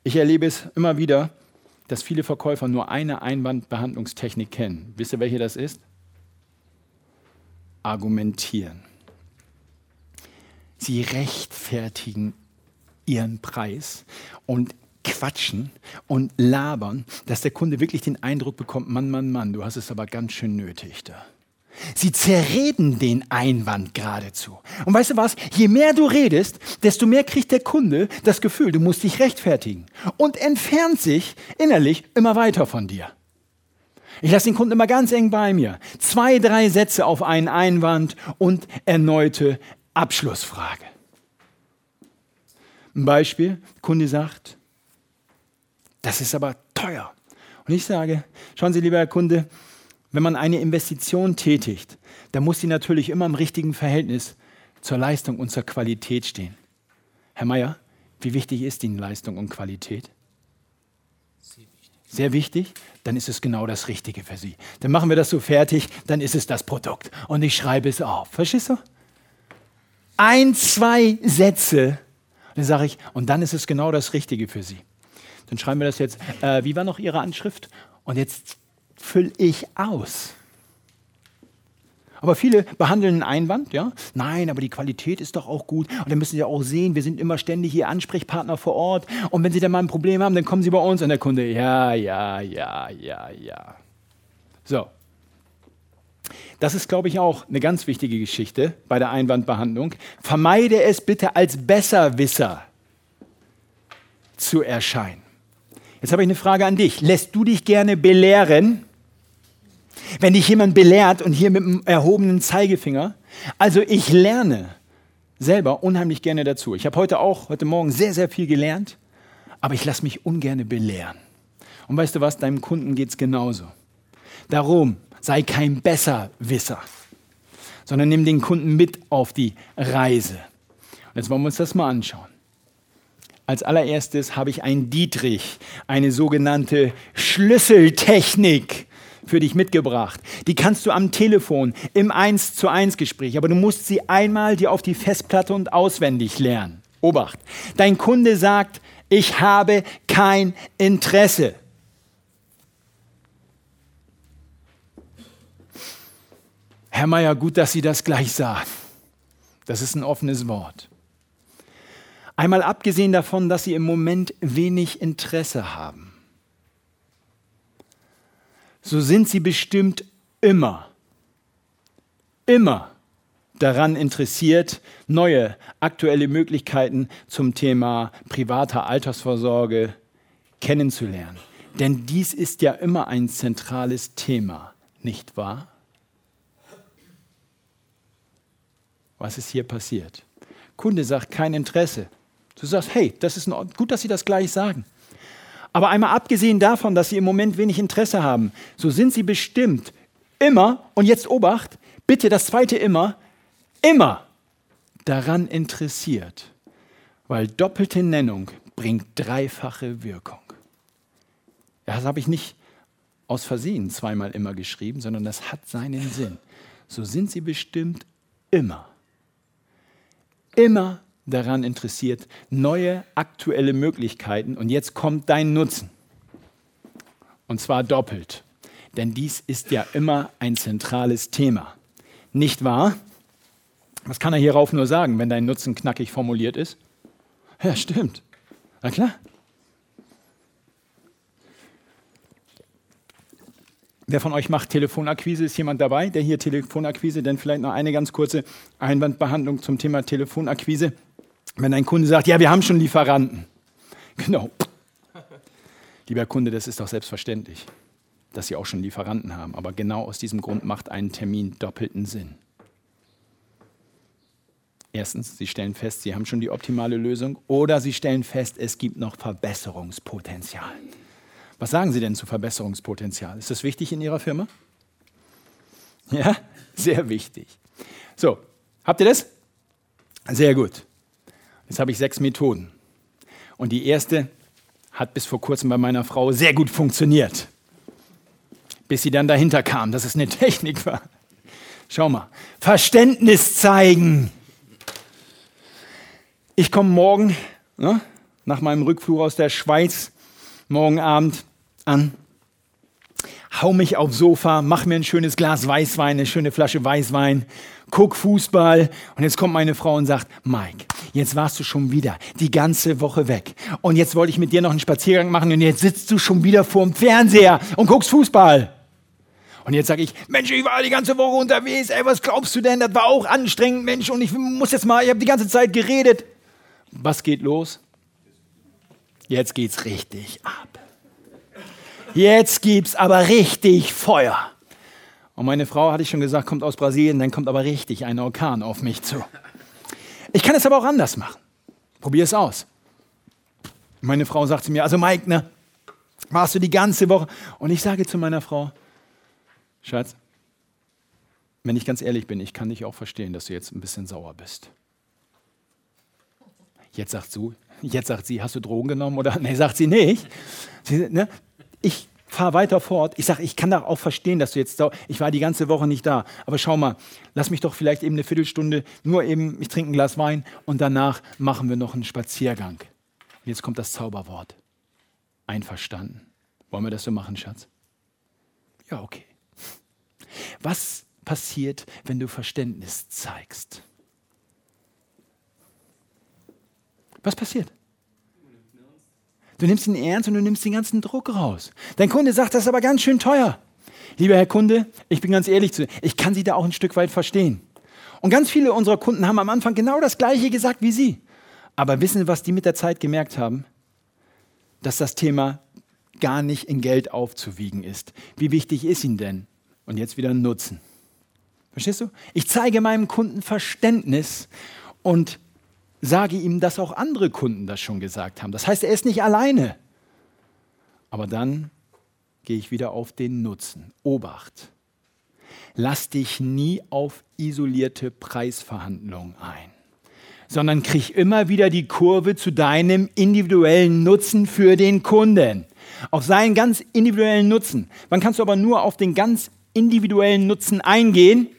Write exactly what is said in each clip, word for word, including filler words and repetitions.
Ich erlebe es immer wieder, dass viele Verkäufer nur eine Einwandbehandlungstechnik kennen. Wisst ihr, welche das ist? Argumentieren. Sie rechtfertigen ihren Preis und quatschen und labern, dass der Kunde wirklich den Eindruck bekommt, Mann, Mann, Mann, du hast es aber ganz schön nötig da. Sie zerreden den Einwand geradezu. Und weißt du was? Je mehr du redest, desto mehr kriegt der Kunde das Gefühl, du musst dich rechtfertigen und entfernt sich innerlich immer weiter von dir. Ich lasse den Kunden immer ganz eng bei mir. Zwei, drei Sätze auf einen Einwand und erneute Abschlussfrage. Ein Beispiel, der Kunde sagt, das ist aber teuer. Und ich sage, schauen Sie, lieber Herr Kunde, wenn man eine Investition tätigt, dann muss sie natürlich immer im richtigen Verhältnis zur Leistung und zur Qualität stehen. Herr Meier, wie wichtig ist Ihnen Leistung und Qualität? Sehr wichtig. Sehr wichtig? Dann ist es genau das Richtige für Sie. Dann machen wir das so fertig, dann ist es das Produkt. Und ich schreibe es auf. Verstehst du? Ein, zwei Sätze, dann sage ich, und dann ist es genau das Richtige für Sie. Dann schreiben wir das jetzt, äh, wie war noch Ihre Anschrift? Und jetzt fülle ich aus. Aber viele behandeln einen Einwand, ja? Nein, aber die Qualität ist doch auch gut. Und dann müssen Sie auch sehen, wir sind immer ständig Ihr Ansprechpartner vor Ort. Und wenn Sie dann mal ein Problem haben, dann kommen Sie bei uns. Und der Kunde, ja, ja, ja, ja, ja. So. Das ist, glaube ich, auch eine ganz wichtige Geschichte bei der Einwandbehandlung. Vermeide es bitte als Besserwisser zu erscheinen. Jetzt habe ich eine Frage an dich. Lässt du dich gerne belehren? Wenn dich jemand belehrt und hier mit dem erhobenen Zeigefinger, also ich lerne selber unheimlich gerne dazu. Ich habe heute auch, heute Morgen sehr, sehr viel gelernt, aber ich lasse mich ungerne belehren. Und weißt du was, deinem Kunden geht es genauso. Darum sei kein Besserwisser, sondern nimm den Kunden mit auf die Reise. Und jetzt wollen wir uns das mal anschauen. Als allererstes habe ich einen Dietrich, eine sogenannte Schlüsseltechnik für dich mitgebracht. Die kannst du am Telefon im eins zu eins Gespräch, aber du musst sie einmal dir auf die Festplatte und auswendig lernen. Obacht, dein Kunde sagt, ich habe kein Interesse. Herr Meier, gut, dass Sie das gleich sagen. Das ist ein offenes Wort. Einmal abgesehen davon, dass Sie im Moment wenig Interesse haben, so sind Sie bestimmt immer, immer daran interessiert, neue aktuelle Möglichkeiten zum Thema privater Altersvorsorge kennenzulernen. Denn dies ist ja immer ein zentrales Thema, nicht wahr? Was ist hier passiert? Kunde sagt kein Interesse. Du sagst, hey, das ist gut, dass Sie das gleich sagen. Aber einmal abgesehen davon, dass Sie im Moment wenig Interesse haben, so sind Sie bestimmt immer, und jetzt Obacht, bitte das zweite immer, immer daran interessiert. Weil doppelte Nennung bringt dreifache Wirkung. Das habe ich nicht aus Versehen zweimal immer geschrieben, sondern das hat seinen Sinn. So sind Sie bestimmt immer, immer daran interessiert, neue aktuelle Möglichkeiten, und jetzt kommt dein Nutzen. Und zwar doppelt. Denn dies ist ja immer ein zentrales Thema. Nicht wahr? Was kann er hierauf nur sagen, wenn dein Nutzen knackig formuliert ist? Ja, stimmt. Na klar. Wer von euch macht Telefonakquise? Ist jemand dabei, der hier Telefonakquise? Denn vielleicht noch eine ganz kurze Einwandbehandlung zum Thema Telefonakquise. Wenn ein Kunde sagt, ja, wir haben schon Lieferanten. Genau. Lieber Kunde, das ist doch selbstverständlich, dass Sie auch schon Lieferanten haben. Aber genau aus diesem Grund macht ein Termin doppelten Sinn. Erstens, Sie stellen fest, Sie haben schon die optimale Lösung, oder Sie stellen fest, es gibt noch Verbesserungspotenzial. Was sagen Sie denn zu Verbesserungspotenzial? Ist das wichtig in Ihrer Firma? Ja, sehr wichtig. So, habt ihr das? Sehr gut. Jetzt habe ich sechs Methoden. Und die erste hat bis vor kurzem bei meiner Frau sehr gut funktioniert. Bis sie dann dahinter kam, dass es eine Technik war. Schau mal. Verständnis zeigen. Ich komme morgen, ne, nach meinem Rückflug aus der Schweiz morgen Abend an, hau mich aufs Sofa, mach mir ein schönes Glas Weißwein, eine schöne Flasche Weißwein, guck Fußball und jetzt kommt meine Frau und sagt, Mike, jetzt warst du schon wieder die ganze Woche weg und jetzt wollte ich mit dir noch einen Spaziergang machen und jetzt sitzt du schon wieder vorm Fernseher und guckst Fußball. Und jetzt sage ich, Mensch, ich war die ganze Woche unterwegs, ey, was glaubst du denn, das war auch anstrengend, Mensch, und ich muss jetzt mal, ich habe die ganze Zeit geredet. Was geht los? Jetzt geht's richtig ab. Jetzt gibt's aber richtig Feuer. Und meine Frau, hatte ich schon gesagt, kommt aus Brasilien, dann kommt aber richtig ein Orkan auf mich zu. Ich kann es aber auch anders machen. Probier es aus. Meine Frau sagt zu mir, also Mike, ne, warst du die ganze Woche? Und ich sage zu meiner Frau, Schatz, wenn ich ganz ehrlich bin, ich kann dich auch verstehen, dass du jetzt ein bisschen sauer bist. Jetzt sagt sie, jetzt sagt sie, hast du Drogen genommen? Oder nee, sagt sie nicht. Sie, ne? Ich fahre weiter fort. Ich sage, ich kann doch auch verstehen, dass du jetzt sauer, ich war die ganze Woche nicht da. Aber schau mal, lass mich doch vielleicht eben eine Viertelstunde, nur eben, ich trinke ein Glas Wein und danach machen wir noch einen Spaziergang. Und jetzt kommt das Zauberwort. Einverstanden. Wollen wir das so machen, Schatz? Ja, okay. Was passiert, wenn du Verständnis zeigst? Was passiert? Du nimmst ihn ernst und du nimmst den ganzen Druck raus. Dein Kunde sagt, das ist aber ganz schön teuer. Lieber Herr Kunde, ich bin ganz ehrlich zu dir, ich kann Sie da auch ein Stück weit verstehen. Und ganz viele unserer Kunden haben am Anfang genau das Gleiche gesagt wie Sie. Aber wissen Sie, was die mit der Zeit gemerkt haben? Dass das Thema gar nicht in Geld aufzuwiegen ist. Wie wichtig ist Ihnen denn? Und jetzt wieder Nutzen. Verstehst du? Ich zeige meinem Kunden Verständnis und sage ihm, dass auch andere Kunden das schon gesagt haben. Das heißt, er ist nicht alleine. Aber dann gehe ich wieder auf den Nutzen. Obacht. Lass dich nie auf isolierte Preisverhandlungen ein, sondern krieg immer wieder die Kurve zu deinem individuellen Nutzen für den Kunden. Auf seinen ganz individuellen Nutzen. Wann kannst du aber nur auf den ganz individuellen Nutzen eingehen?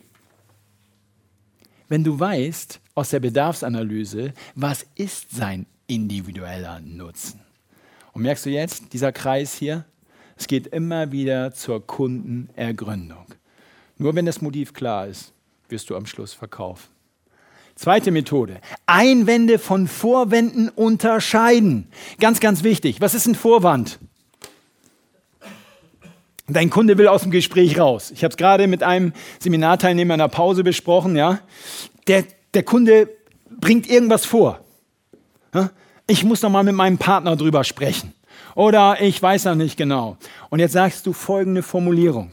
Wenn du weißt aus der Bedarfsanalyse, was ist sein individueller Nutzen? Und merkst du jetzt, dieser Kreis hier, es geht immer wieder zur Kundenergründung. Nur wenn das Motiv klar ist, wirst du am Schluss verkaufen. Zweite Methode, Einwände von Vorwänden unterscheiden. Ganz, ganz wichtig. Was ist ein Vorwand? Dein Kunde will aus dem Gespräch raus. Ich habe es gerade mit einem Seminarteilnehmer in der Pause besprochen. Ja? Der, der Kunde bringt irgendwas vor. Ja? Ich muss noch mal mit meinem Partner drüber sprechen. Oder ich weiß noch nicht genau. Und jetzt sagst du folgende Formulierung.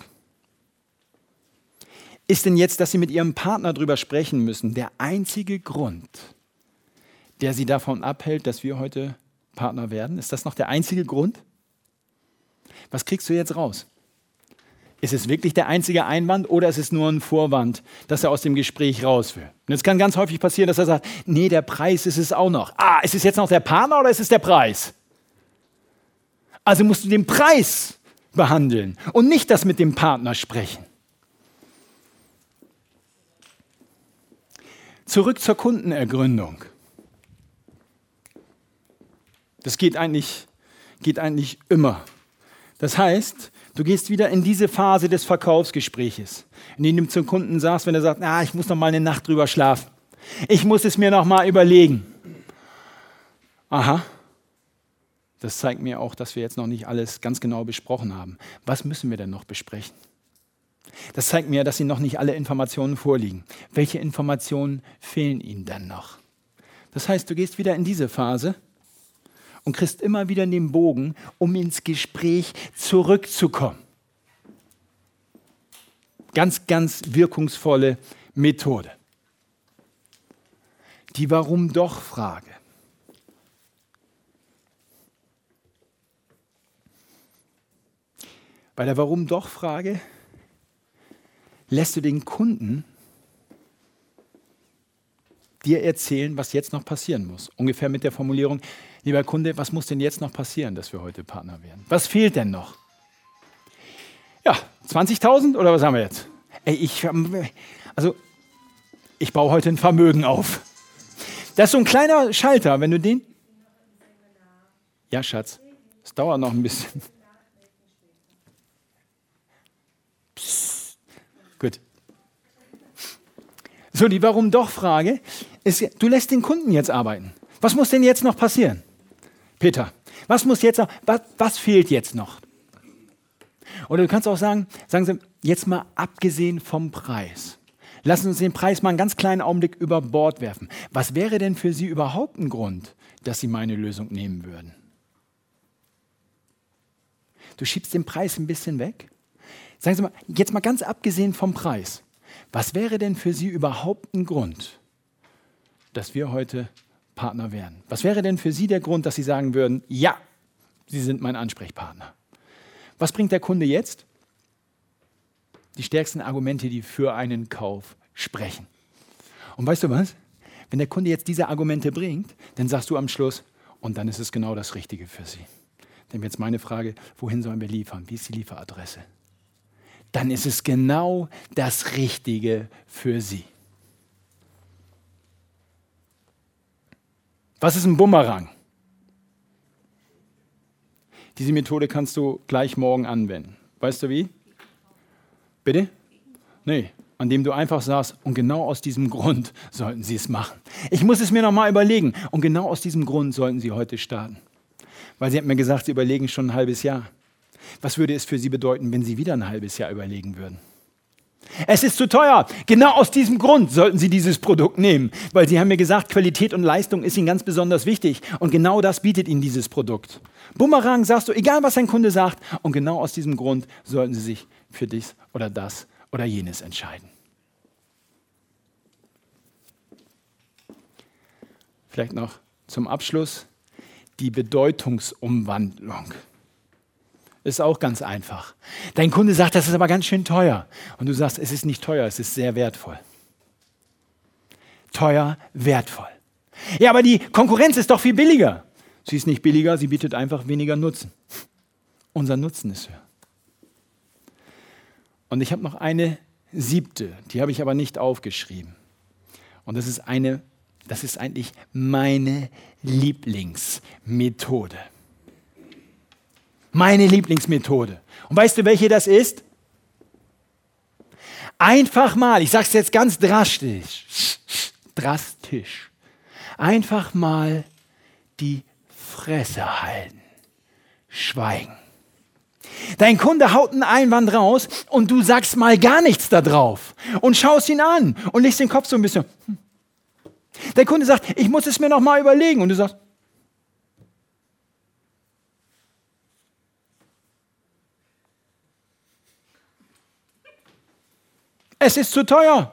Ist denn jetzt, dass Sie mit Ihrem Partner drüber sprechen müssen, der einzige Grund, der Sie davon abhält, dass wir heute Partner werden? Ist das noch der einzige Grund? Was kriegst du jetzt raus? Ist es wirklich der einzige Einwand oder ist es nur ein Vorwand, dass er aus dem Gespräch raus will? Und es kann ganz häufig passieren, dass er sagt, nee, der Preis ist es auch noch. Ah, ist es jetzt noch der Partner oder ist es der Preis? Also musst du den Preis behandeln und nicht das mit dem Partner sprechen. Zurück zur Kundenergründung. Das geht eigentlich, geht eigentlich immer. Das heißt, du gehst wieder in diese Phase des Verkaufsgespräches, in dem du zum Kunden sagst, wenn er sagt, ah, ich muss noch mal eine Nacht drüber schlafen. Ich muss es mir noch mal überlegen. Aha, das zeigt mir auch, dass wir jetzt noch nicht alles ganz genau besprochen haben. Was müssen wir denn noch besprechen? Das zeigt mir, dass Ihnen noch nicht alle Informationen vorliegen. Welche Informationen fehlen Ihnen denn noch? Das heißt, du gehst wieder in diese Phase und kriegst immer wieder den Bogen, um ins Gespräch zurückzukommen. Ganz, ganz wirkungsvolle Methode. Die Warum-Doch-Frage. Bei der Warum-Doch-Frage lässt du den Kunden dir erzählen, was jetzt noch passieren muss. Ungefähr mit der Formulierung, lieber Kunde, was muss denn jetzt noch passieren, dass wir heute Partner werden? Was fehlt denn noch? Ja, zwanzigtausend oder was haben wir jetzt? Ey, ich, also, ich baue heute ein Vermögen auf. Das ist so ein kleiner Schalter, wenn du den... Ja, Schatz, es dauert noch ein bisschen. Psst. Gut. So, die Warum-Doch-Frage ist, du lässt den Kunden jetzt arbeiten. Was muss denn jetzt noch passieren? Peter, was muss jetzt noch, was, was fehlt jetzt noch? Oder du kannst auch sagen, sagen Sie, jetzt mal abgesehen vom Preis. Lassen Sie uns den Preis mal einen ganz kleinen Augenblick über Bord werfen. Was wäre denn für Sie überhaupt ein Grund, dass Sie meine Lösung nehmen würden? Du schiebst den Preis ein bisschen weg. Sagen Sie mal, jetzt mal ganz abgesehen vom Preis. Was wäre denn für Sie überhaupt ein Grund, dass wir heute Partner werden? Was wäre denn für Sie der Grund, dass Sie sagen würden, ja, Sie sind mein Ansprechpartner? Was bringt der Kunde jetzt? Die stärksten Argumente, die für einen Kauf sprechen. Und weißt du was? Wenn der Kunde jetzt diese Argumente bringt, dann sagst du am Schluss, und dann ist es genau das Richtige für Sie. Dann wird jetzt meine Frage, wohin sollen wir liefern? Wie ist die Lieferadresse? Dann ist es genau das Richtige für Sie. Was ist ein Bumerang? Diese Methode kannst du gleich morgen anwenden. Weißt du wie? Bitte? Nee, an dem du einfach sagst, und genau aus diesem Grund sollten Sie es machen. Ich muss es mir nochmal überlegen. Und genau aus diesem Grund sollten Sie heute starten. Weil Sie haben mir gesagt, Sie überlegen schon ein halbes Jahr. Was würde es für Sie bedeuten, wenn Sie wieder ein halbes Jahr überlegen würden? Es ist zu teuer. Genau aus diesem Grund sollten Sie dieses Produkt nehmen. Weil Sie haben mir gesagt, Qualität und Leistung ist Ihnen ganz besonders wichtig. Und genau das bietet Ihnen dieses Produkt. Bumerang sagst du, egal was ein Kunde sagt. Und genau aus diesem Grund sollten Sie sich für dies oder das oder jenes entscheiden. Vielleicht noch zum Abschluss die Bedeutungsumwandlung. Ist auch ganz einfach. Dein Kunde sagt, das ist aber ganz schön teuer. Und du sagst, es ist nicht teuer, es ist sehr wertvoll. Teuer, wertvoll. Ja, aber die Konkurrenz ist doch viel billiger. Sie ist nicht billiger, sie bietet einfach weniger Nutzen. Unser Nutzen ist höher. Und ich habe noch eine siebte, die habe ich aber nicht aufgeschrieben. Und das ist eine, das ist eigentlich meine Lieblingsmethode. Meine Lieblingsmethode. Und weißt du, welche das ist? Einfach mal, ich sage es jetzt ganz drastisch, drastisch, einfach mal die Fresse halten, schweigen. Dein Kunde haut einen Einwand raus und du sagst mal gar nichts da drauf und schaust ihn an und legst den Kopf so ein bisschen. Hm. Der Kunde sagt, ich muss es mir noch mal überlegen und du sagst, es ist zu teuer.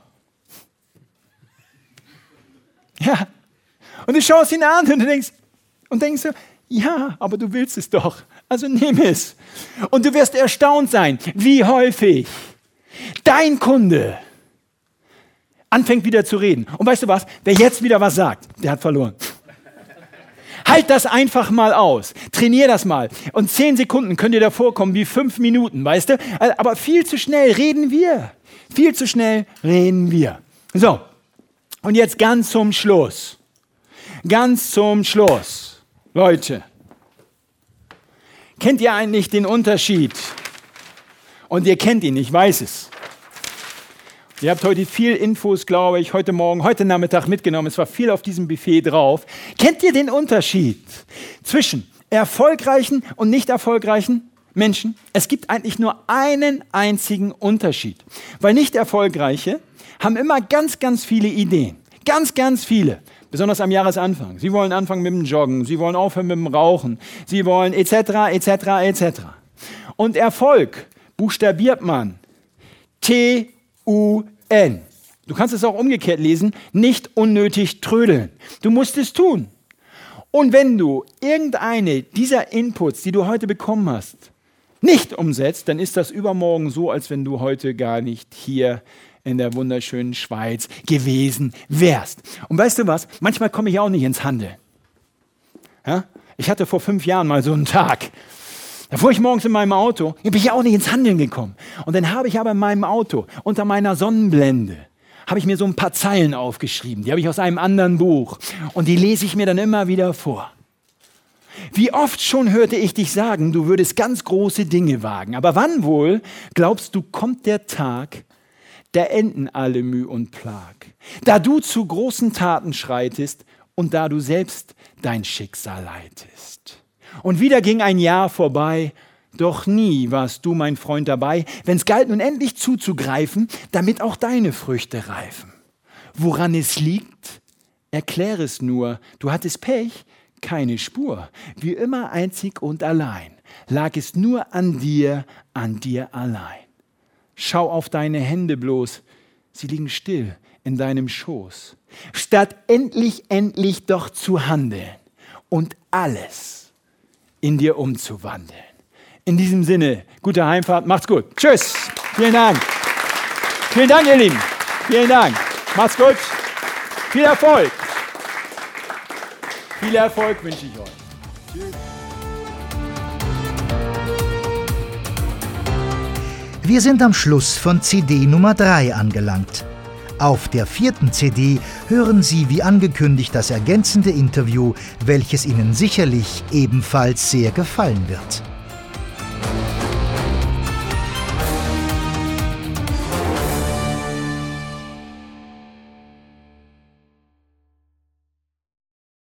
Ja. Und du schaust ihn an und du denkst, und denkst so, ja, aber du willst es doch. Also nimm es. Und du wirst erstaunt sein, wie häufig dein Kunde anfängt wieder zu reden. Und weißt du was? Wer jetzt wieder was sagt, der hat verloren. Halt das einfach mal aus. Trainier das mal. Und zehn Sekunden können dir da vorkommen wie fünf Minuten, weißt du? Aber viel zu schnell reden wir. Viel zu schnell reden wir. So, und jetzt ganz zum Schluss. Ganz zum Schluss. Leute, kennt ihr eigentlich den Unterschied? Und ihr kennt ihn, ich weiß es. Ihr habt heute viel Infos, glaube ich, heute Morgen, heute Nachmittag mitgenommen. Es war viel auf diesem Buffet drauf. Kennt ihr den Unterschied zwischen erfolgreichen und nicht erfolgreichen Menschen? Es gibt eigentlich nur einen einzigen Unterschied. Weil nicht erfolgreiche haben immer ganz, ganz viele Ideen. Ganz, ganz viele. Besonders am Jahresanfang. Sie wollen anfangen mit dem Joggen, sie wollen aufhören mit dem Rauchen, sie wollen et cetera et cetera et cetera. Und Erfolg buchstabiert man T U N. Du kannst es auch umgekehrt lesen, nicht unnötig trödeln. Du musst es tun. Und wenn du irgendeine dieser Inputs, die du heute bekommen hast, nicht umsetzt, dann ist das übermorgen so, als wenn du heute gar nicht hier in der wunderschönen Schweiz gewesen wärst. Und weißt du was? Manchmal komme ich auch nicht ins Handeln. Ja? Ich hatte vor fünf Jahren mal so einen Tag. Da fuhr ich morgens in meinem Auto, bin ich auch nicht ins Handeln gekommen. Und dann habe ich aber in meinem Auto unter meiner Sonnenblende habe ich mir so ein paar Zeilen aufgeschrieben. Die habe ich aus einem anderen Buch. Und die lese ich mir dann immer wieder vor. Wie oft schon hörte ich dich sagen, du würdest ganz große Dinge wagen. Aber wann wohl, glaubst du, kommt der Tag, da enden alle Müh und Plag, da du zu großen Taten schreitest und da du selbst dein Schicksal leitest. Und wieder ging ein Jahr vorbei, doch nie warst du, mein Freund, dabei, wenn's galt nun endlich zuzugreifen, damit auch deine Früchte reifen. Woran es liegt, erklär es nur, du hattest Pech, keine Spur, wie immer einzig und allein, lag es nur an dir, an dir allein. Schau auf deine Hände bloß, sie liegen still in deinem Schoß, statt endlich, endlich doch zu handeln und alles in dir umzuwandeln. In diesem Sinne, gute Heimfahrt, macht's gut. Tschüss, vielen Dank. Vielen Dank, ihr Lieben. Vielen Dank. Macht's gut. Viel Erfolg. Viel Erfolg wünsche ich euch. Tschüss. Wir sind am Schluss von C D Nummer drei angelangt. Auf der vierten C D hören Sie wie angekündigt das ergänzende Interview, welches Ihnen sicherlich ebenfalls sehr gefallen wird.